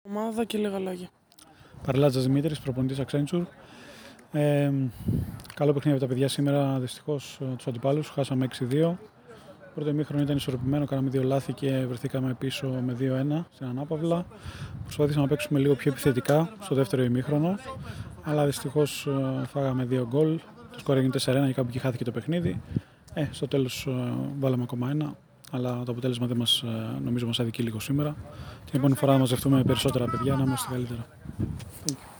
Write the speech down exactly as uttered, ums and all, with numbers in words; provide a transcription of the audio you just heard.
Ομάδα και λίγα λόγια. Παρλάτζας Δημήτρης, προπονητής Accenture. Ε, καλό παιχνίδι από τα παιδιά σήμερα. Δυστυχώς τους αντιπάλους χάσαμε έξι δύο. Το πρώτο ημίχρονο ήταν ισορροπημένο, κάναμε δύο λάθη και βρεθήκαμε πίσω με δύο ένα στην ανάπαυλα. Προσπαθήσαμε να παίξουμε λίγο πιο επιθετικά στο δεύτερο ημίχρονο, αλλά δυστυχώς φάγαμε δύο γκολ. Το σκορ έγινε τέσσερα ένα και κάπου εκεί χάθηκε το παιχνίδι. Ε, στο τέλος βάλαμε ακόμα ένα, αλλά το αποτέλεσμα δεν μας, νομίζω μας αδικεί λίγο σήμερα. Την επόμενη φορά να μαζευτούμε περισσότερα παιδιά να είμαστε καλύτερα.